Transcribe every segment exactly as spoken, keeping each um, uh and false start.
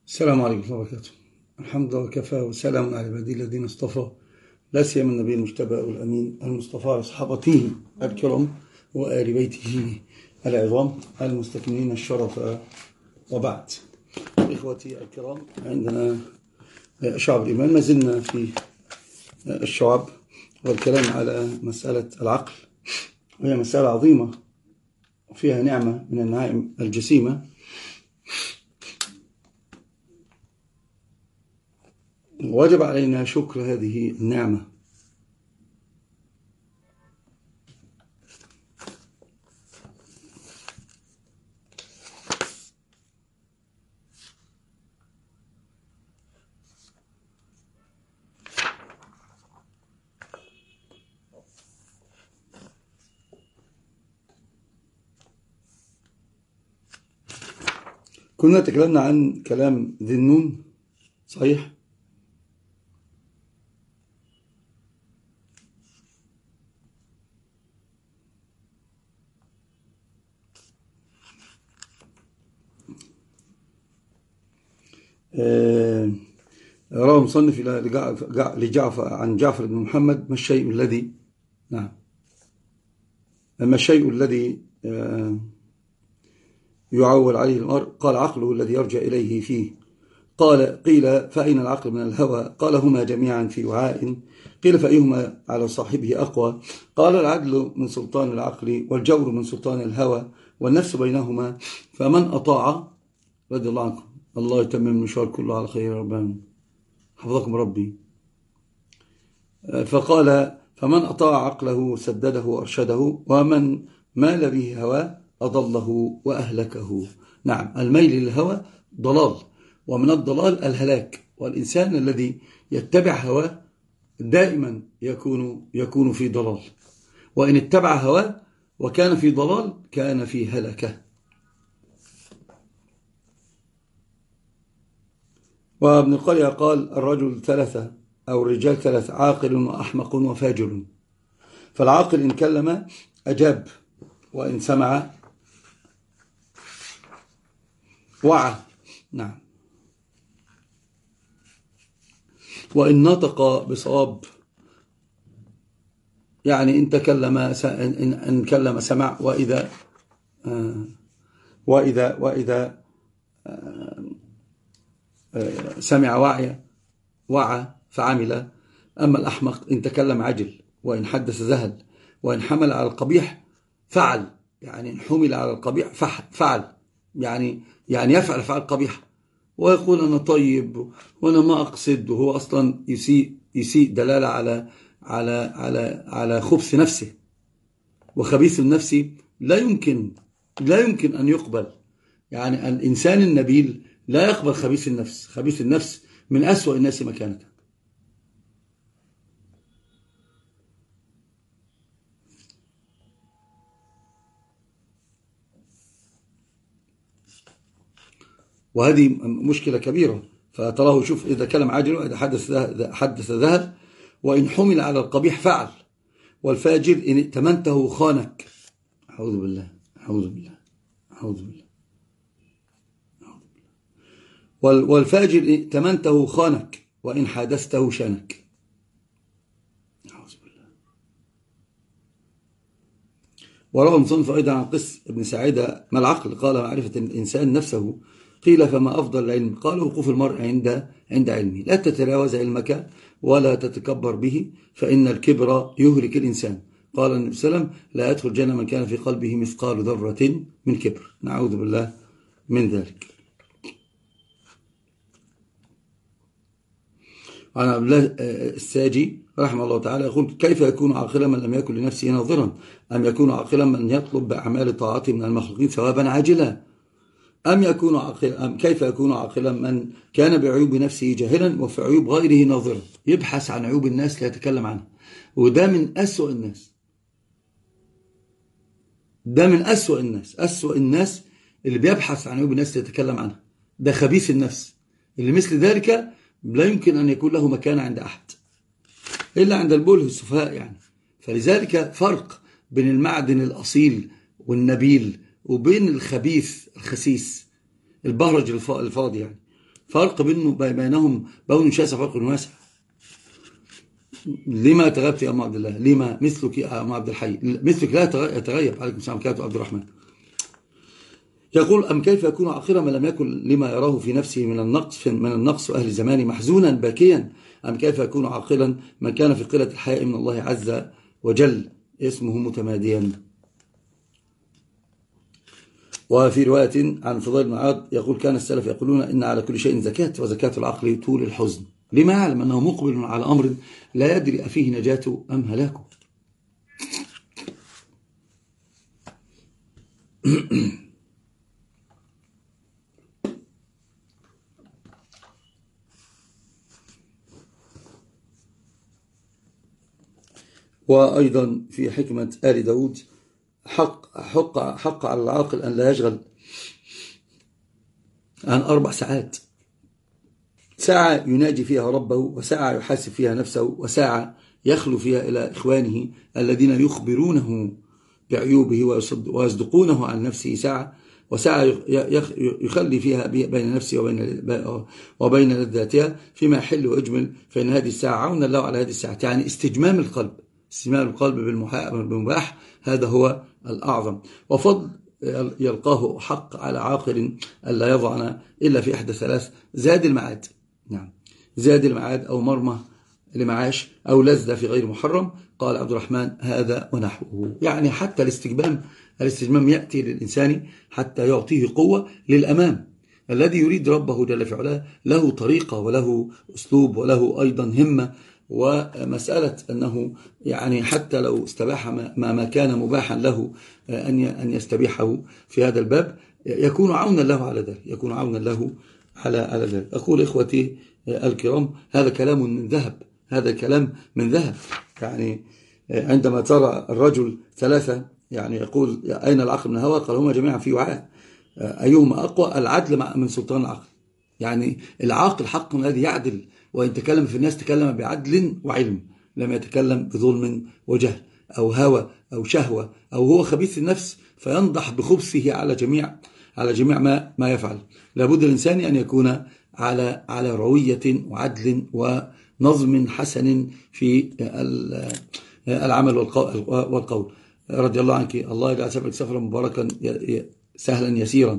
السلام عليكم ورحمة الله وبركاته. الحمد لله وكفى وسلام على عباده الذين اصطفى، لا سيما النبي المجتبى والأمين المصطفى على صحابته الكرام وآل بيته العظام المستكملين الشرف، وبعد. إخوتي الكرام، عندنا شعب الإيمان، ما زلنا في الشعب والكلام على مسألة العقل، وهي مسألة عظيمة وفيها نعمة من النعائم الجسيمة، وجب علينا شكر هذه النعمة. كنا تكلمنا عن كلام ذي النون، صحيح؟ آه روى مصنف لجعفر عن جعفر بن محمد: ما الشيء الذي نعم ما الشيء الذي آه يعول عليه المرء؟ قال: عقله الذي يرجع إليه فيه. قال: قيل: فأين العقل من الهوى؟ قال: هما جميعا في وعاء. قيل: فأيهما على صاحبه أقوى؟ قال: العدل من سلطان العقل، والجور من سلطان الهوى، والنفس بينهما، فمن أطاع رضي الله عنكم، الله يتمم المشوار كله على خير، ربنا حفظكم ربي. فقال: فمن أطاع عقله سدده وأرشده، ومن مال به هواه أضله وأهلكه. نعم، الميل للهوى ضلال، ومن الضلال الهلاك، والإنسان الذي يتبع هواه دائما يكون يكون في ضلال، وإن اتبع هواه وكان في ضلال كان في هلكة. وابن القرية قال: الرجل ثلاثة أو الرجال ثلاثة: عاقل وأحمق وفاجر. فالعاقل إن كلم أجاب، وإن سمع وعى، نعم، وإن نطق بصواب، يعني إن تكلم إن كلم سمع، وإذا وإذا وإذا سمع وعي وعى فعمل. أما الأحمق إن تكلم عجل، وإن حدث ذهل، وإن حمل على القبيح فعل، يعني إن حمل على القبيح فعل، يعني يعني يفعل فعل قبيح، ويقول أنا طيب وأنا ما أقصد، وهو أصلا يسيء يسيء دلالة على على على على خبث نفسه، وخبيث النفس لا يمكن لا يمكن أن يقبل. يعني الإنسان النبيل لا يقبل خبيث النفس. خبيث النفس من أسوأ الناس مكانة. وهذه مشكلة كبيرة. فتراه شوف، إذا كلم عاجل، وإذا حدث حدث ذهل، وإن حمل على القبيح فعل. والفاجر إن ائتمنته خانك. أعوذ بالله أعوذ بالله أعوذ بالله والفاجر إن ائتمنته خانك، وإن حادثته شانك. أعوذ بالله. وروى مصنف أيضا عن قس بن سعيدة: ما العقل؟ قال: معرفة الإنسان نفسه. قيل: فما أفضل العلم؟ قال: وقوف المرء عند عند علمه. لا تتجاوز علمك ولا تتكبر به، فإن الكبر يهلك الإنسان. قال النبي صلى الله عليه وسلم: لا يدخل الجنة من كان في قلبه مثقال ذرة من كبر. نعوذ بالله من ذلك. عن عبد الله الساجي رحمه الله تعالى يقول: كيف يكون عاقلا من لم يكن لنفسه ناظرا؟ أم يكون عاقلا من يطلب بأعمال طاعته من المخلوقين ثوابا عاجلا؟ أم يكون عاقلا أم كيف يكون عاقلا من كان بعيوب نفسه جاهلا، وفي عيوب غيره ناظرا، يبحث عن عيوب الناس ليتكلم عنها. وده من أسوأ الناس. ده من أسوأ الناس أسوأ الناس اللي بيبحث عن عيوب الناس ليتكلم عنها. ده خبيث النفس، اللي مثل ذلك لا يمكن أن يكون له مكان عند أحد إلا عند البله السفهاء يعني. فلذلك فرق بين المعدن الأصيل والنبيل وبين الخبيث الخسيس البهرج الفاضي يعني. فرق بينهم بون شاسع، فرق واسع. لما تغيبت يا أم عبد الله؟ لما مثلك يا أم عبد الحي؟ مثلك لا يتغيب. عليكم السلام عليكم عبد الرحمن. يقول: أم كيف يكون عاقلا من لم يكن لما يراه في نفسه من النقص من النقص وأهل زمانه محزونا باكيا؟ أم كيف يكون عاقلا من كان في قلة الحياء من الله عز وجل اسمه متماديا؟ وفي رواية عن فضيل بن عياض يقول: كان السلف يقولون إن على كل شيء زكاة، وزكاة العقل طول الحزن، لما يعلم أنه مقبل على أمر لا يدري أفيه نجاته أم هلاكه. وأيضا في حكمة آل داود: حق, حق, حق على العاقل أن لا يشغل عن أربع ساعات: ساعة يناجي فيها ربه، وساعة يحاسب فيها نفسه، وساعة يخلو فيها إلى إخوانه الذين يخبرونه بعيوبه ويصدقونه عن نفسه، ساعة وساعة يخلي فيها بين نفسه وبين وبين لذاتها فيما يحل ويجمل، فإن هذه الساعة عون الله على هذه الساعة. يعني استجمام القلب، استجمام القلب بالمباح، هذا هو الأعظم. وفضل يلقاه حق على عاقل ألا يضعنا إلا في إحدى ثلاث: زاد المعاد، نعم، زاد المعاد أو مرمى لمعاش أو لذة في غير محرم. قال عبد الرحمن: هذا ونحوه. يعني حتى الاستجمام الاستجمام يأتي للإنسان حتى يعطيه قوة للأمام. الذي يريد ربه جل في علاه له طريقة وله أسلوب وله أيضا همة، ومسألة أنه يعني حتى لو استباح ما, ما كان مباحا له أن يستبيحه في هذا الباب يكون عونا له على ذلك، يكون عونا له على على ذلك. أقول إخوتي الكرام: هذا كلام من ذهب، هذا كلام من ذهب. يعني عندما ترى الرجل ثلاثة يعني يقول: أين العقل من الهوى؟ قال: هما جميعا في وعاء، أيهما أقوى؟ العدل من سلطان العقل. يعني العاقل حق الذي يعدل، وإن تكلم في الناس تكلم بعدل وعلم، لم يتكلم بظلم وجهل أو هوى أو شهوة أو هو خبيث النفس فينضح بخبثه على جميع على جميع ما ما يفعل. لابد الإنسان أن يكون على على روية وعدل ونظم حسن في العمل والقول. رضي الله عنك، الله يجعل سفرك سفرا مباركا سهلا يسيرا.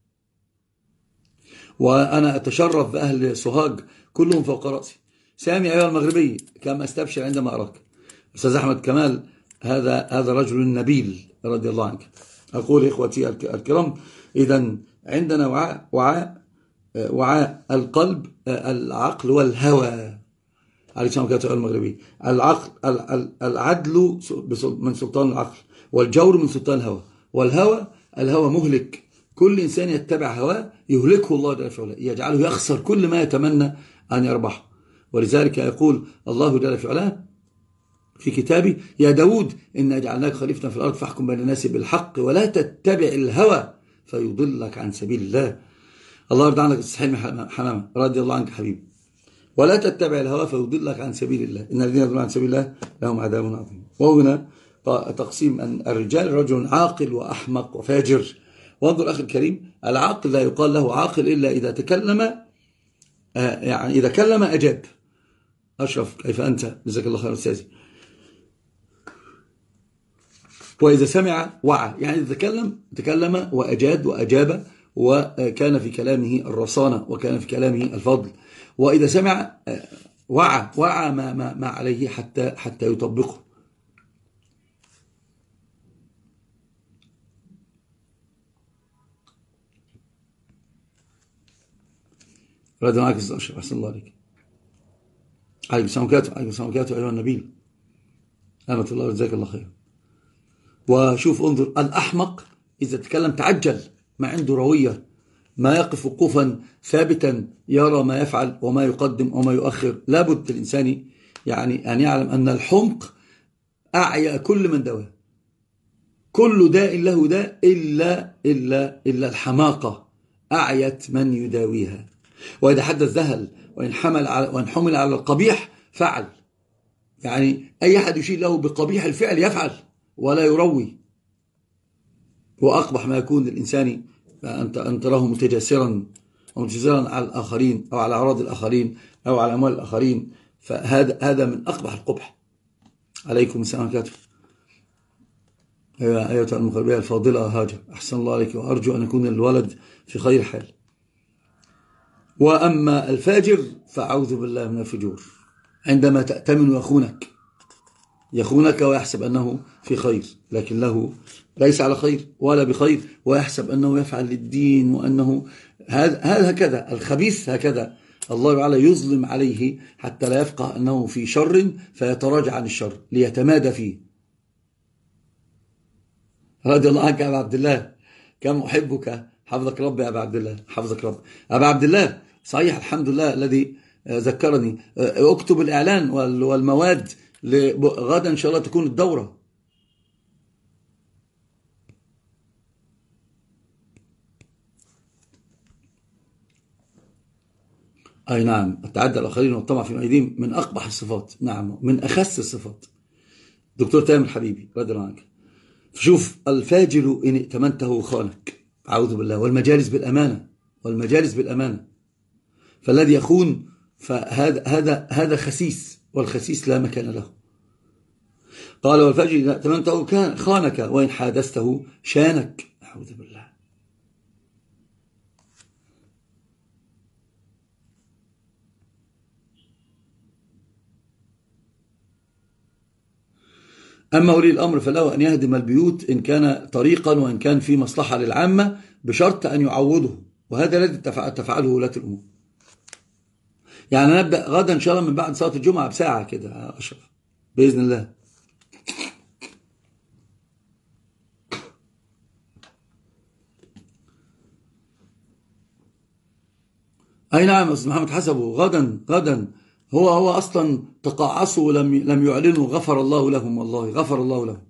وأنا أتشرف بأهل سوهاج كلهم فوق رأسي. سامي أيها المغربي، كم أستبشر عندما أراك. أستاذ أحمد كمال، هذا هذا رجل نبيل رضي الله عنك. أقول إخوتي الكرام: إذا عندنا وعاء وعاء وعاء القلب، العقل والهوى. عليك سلام كاتب المغربي: العقل العدل من سلطان العقل، والجور من سلطان الهوى. والهوى الهوى مهلك، كل إنسان يتبع هواه يهلكه الله جل في علاه، يجعله يخسر كل ما يتمنى أن يربحه. ولذلك يقول الله جل في علاه في كتابه: يا داود إنا جعلناك خليفة في الأرض فاحكم بين الناس بالحق ولا تتبع الهوى فيضلك عن سبيل الله. الله يرضى عنك السحيم حمامة رضي الله عنك حبيبي. ولا تتبع الهوى فيضلك عن سبيل الله، إن الذين يضلون عن سبيل الله لهم عذاب عظيم. وهنا تقسيم أن الرجال رجل عاقل وأحمق وفاجر. وانظر أخي الكريم: العاقل لا يقال له عاقل إلا إذا تكلم، يعني إذا كلم أجاب. أشرف كيف أنت؟ جزاك الله خير أستاذي. وإذا سمع وعى، يعني إذا تكلم تكلم وأجاد وأجاب، وكان في كلامه الرصانة وكان في كلامه الفضل. وإذا سمع وعى وعى ما, ما, ما عليه حتى حتى يطبقه. رضي معك الزاشر. أحسن الله عليك. عليكم السلام عليكم. عليكم السلام عليكم أيها النبيل. أمة الله جزاك الله خير. وشوف انظر: الأحمق إذا تكلم تعجل، ما عنده روية، ما يقف وقوفا ثابتا، يرى ما يفعل وما يقدم وما يؤخر. لابد الإنسان يعني أن يعلم أن الحمق أعيا كل من دواه. كل داء له داء إلا, إلا, إلا الحماقة أعيت من يداويها. وإذا حدث ذهل، وإن حمل على, وإن حمل على القبيح فعل. يعني أي أحد يشير له بقبيح الفعل يفعل ولا يروي. وأقبح ما يكون للإنسان أن تراه متجاسرا ومتجزرا على الآخرين أو على أعراض الآخرين أو على أموال الآخرين، فهذا هذا من أقبح القبح. عليكم السلام عليكم. أيها المغربية الفاضلة هاجر، أحسن الله عليك، وأرجو أن يكون الولد في خير حال. وأما الفاجر فأعوذ بالله من الفجور، عندما تأتمن يخونك يخونك ويحسب أنه في خير، لكن له ليس على خير ولا بخير، ويحسب أنه يفعل للدين، وأنه هذا هكذا الخبيث، هكذا الله تعالى يظلم عليه حتى لا يفقه أنه في شر فيتراجع عن الشر ليتمادى فيه. رضي الله عنك يا أبا عبد الله، كم أحبك، حفظك ربي يا أبا عبد الله، حفظك ربي أبا عبد الله. صحيح، الحمد لله الذي ذكرني. اكتب الإعلان والمواد غدا إن شاء الله تكون الدورة. أي نعم، التعدي على الآخرين والطمع في أيديهم من أقبح الصفات، نعم من أخس الصفات. دكتور تامر حبيبي رضي الله عنك. فشوف، الفاجر إن ائتمنته خانك، أعوذ بالله. والمجالس بالأمانة، والمجالس بالأمانة، فالذي يخون فهذا هذا هذا خسيس، والخسيس لا مكان له. قال والفاجر إن ائتمنته خانك وإن حادثته شانك، أعوذ بالله. أما ولي الأمر فله أن يهدم البيوت إن كان طريقا وإن كان في مصلحة للعامة، بشرط أن يعوضه، وهذا الذي تفعله ولاة الأمور. يعني نبدأ غدا إن شاء الله من بعد صلاة الجمعة بساعة كده أشرف بإذن الله. أي نعم أستاذ محمد، حسبه غدا غدا. هو هو أصلا تقاعسوا ولم لم يعلنوا، غفر الله لهم، والله غفر الله لهم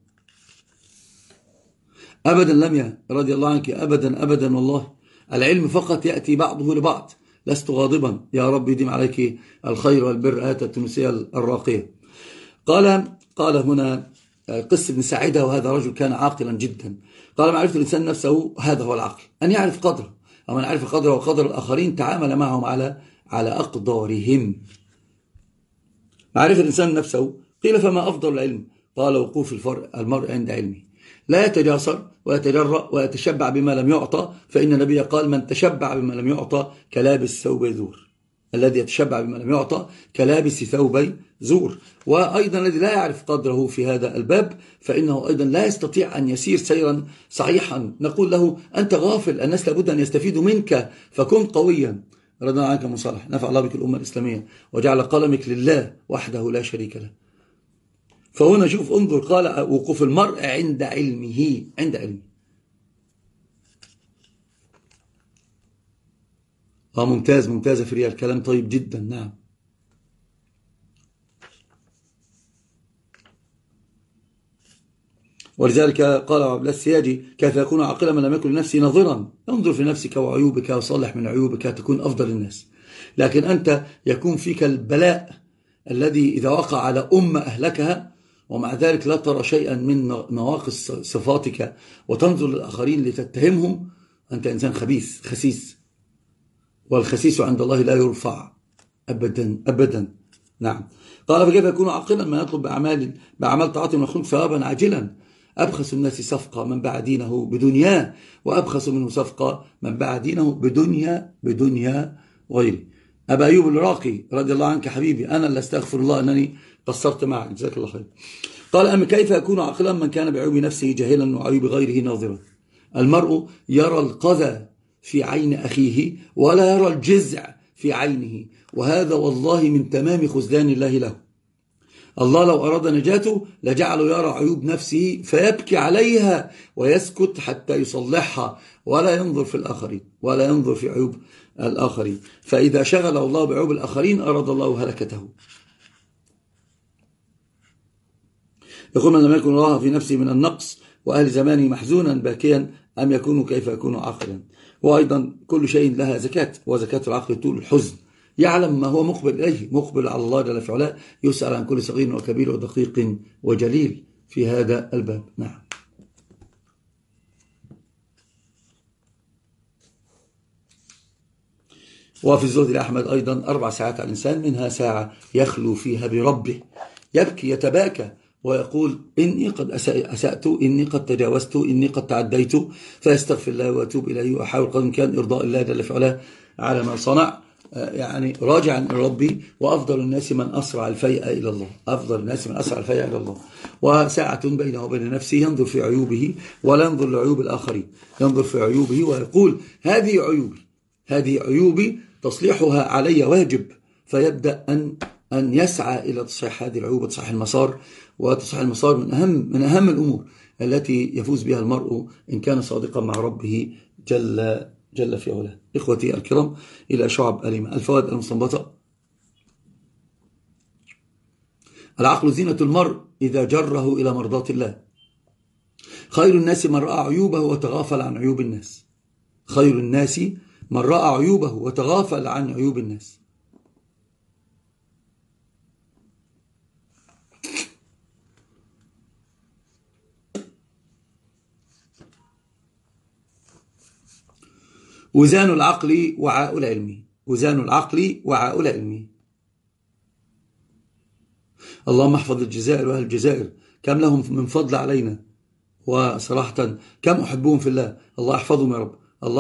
أبدا. لم ي رضي الله عنك أبدا أبدا، والله العلم فقط يأتي بعضه لبعض. لست غاضبا، يا رب يديم عليك الخير والبر. آتت التونسية الراقية. قال قال هنا قس بن ساعدة، وهذا رجل كان عاقلا جدا. قال معرفة الإنسان نفسه، هذا هو العقل، أن يعرف قدره، ومن عرف قدره وقدر الآخرين تعامل معهم على على أقدارهم. معرفة الإنسان نفسه، قيل فما أفضل العلم؟ قال وقوف المرء عند علمه، لا يتجاسر ويتجرأ ويتشبع بما لم يعطى، فإن النبي قال من تشبع بما لم يعطى كلابس ثوب زور. الذي يتشبع بما لم يعطى كلابس ثوب زور. وأيضا الذي لا يعرف قدره في هذا الباب فإنه أيضا لا يستطيع أن يسير سيرا صحيحا. نقول له أنت غافل، الناس لابد أن يستفيدوا منك، فكن قويا. رضنا عنك مصالح، نفع الله بك الأمة الإسلامية، وجعل قلمك لله وحده لا شريك له. فهنا شوف، انظر، قال وقوف المرء عند علمه، عند علمه. اه ممتاز ممتاز في ريال، كلام طيب جدا. نعم. ولذلك قال عبد الله السياجي كيف يكون عاقلا من لم يكن لنفسه ناظرا. انظر في نفسك وعيوبك وصلح من عيوبك تكون أفضل الناس. لكن أنت يكون فيك البلاء الذي إذا وقع على أمة أهلكها، ومع ذلك لا ترى شيئا من نواقص صفاتك وتنظر للآخرين لتتهمهم. أنت إنسان خبيث خسيس، والخسيس عند الله لا يرفع أبدا أبدا. نعم. قال فكيف يكون عاقلا من يطلب بأعمال بأعمال طاعته من يخلق ثوابا عاجلا. أبخس الناس صفقة من باع دينه بدنياه، وأبخس منه صفقة من باع دينه بدنيا بدنيا غيره. أبا أيوب الراقي رضي الله عنك حبيبي، أنا اللي أستغفر الله أنني قصرت معك، جزاك الله خير. قال أما كيف يكون عاقلا من كان بعيوب نفسه جاهلا وعيوب غيره ناظرا. المرء يرى القذى في عين أخيه ولا يرى الجزع في عينه، وهذا والله من تمام خذلان الله له. الله لو أراد نجاته لجعله يرى عيوب نفسه فيبكي عليها ويسكت حتى يصلحها، ولا ينظر في الآخرين ولا ينظر في عيوب الآخرين. فإذا شغل الله بعيوب الآخرين أراد الله هلكته. يقول من لم يكن الله في نفسه من النقص وأهل زمانه محزونا باكيا أم يكون كيف يكون عاقلا. وأيضا كل شيء لها زكاة، وزكاة العقل طول الحزن، يعلم ما هو مقبل إليه، مقبل على الله جل في علاه، يسأل عن كل صغير وكبير ودقيق وجليل في هذا الباب. نعم. وفي الزهد لأحمد أيضا أربع ساعات على الإنسان، منها ساعة يخلو فيها بربه، يبكي يتباكى ويقول إني قد أسأت، إني قد تجاوزت، إني قد تعديت، فأستغفر الله وأتوب إليه وأحاول قدر الإمكان إرضاء الله جل في علاه على ما صنع، يعني راجعا لربي. وأفضل الناس من أسرع الفيء إلى الله، أفضل الناس من أسرع الفيء إلى الله. وساعة بينه وبين نفسه ينظر في عيوبه ولا ينظر لعيوب الآخرين، ينظر في عيوبه ويقول هذه عيوبي، هذه عيوبي تصليحها علي واجب، فيبدأ أن أن يسعى إلى تصحيح هذه العيوب وتصحيح المسار. وتصحيح المسار من أهم من أهم الأمور التي يفوز بها المرء إن كان صادقا مع ربه جل جل في علاه. إخوتي الكرام، إلى شعب الإيمان. الفوائد المستنبطة: العقل زينة المرء إذا جره إلى مرضاة الله. خير الناس من رأى عيوبه وتغافل عن عيوب الناس. خير الناس من رأى عيوبه وتغافل عن عيوب الناس. وزان العقل وعاء العلم. وزان العقل وعاء العلم. اللهم احفظ الجزائر وأهل الجزائر، كم لهم من فضل علينا، وصراحة كم أحبهم في الله، الله يحفظهم يا رب.